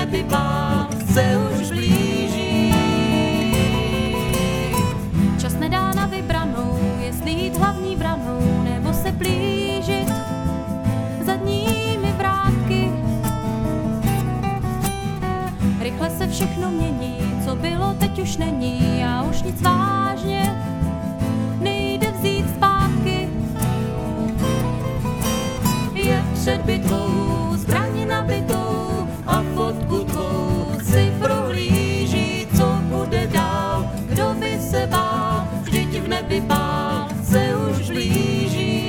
nebi bál se už blíží. Čas nedá na vybranou, jestli jít hlavní branou, nebo se plížit zadními vrátky. Rychle se všechno mění, co bylo, teď už není, a už nic vážně nejde vzít zpátky. Je před bitvou zbraň nabitou a fotku tvou si prohlíží, co bude dál. Kdo by se bál, vždyť v nebi bál se už blíží.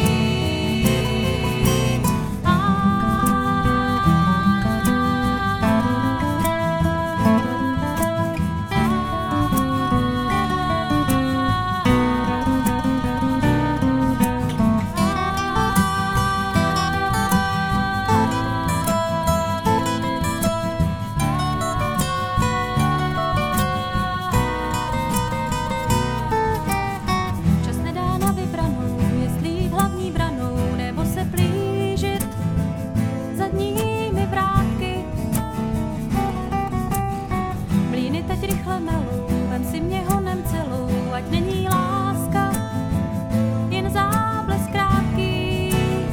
Rychle melou, vem si mě honem celou, ať není láska jen záblesk krátký.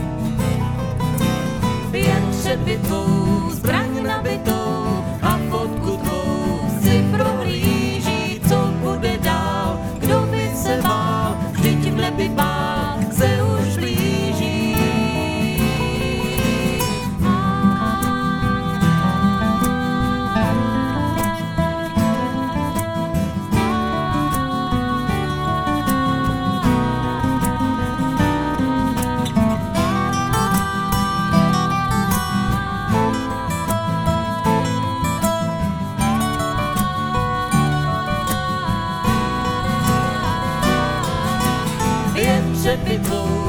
Jen před bitvou zbraň nabitou a fotku tvou si prohlíží, co bude dál. Kdo by se bál, vždyť v nebi bál se už blíží. Před bitvou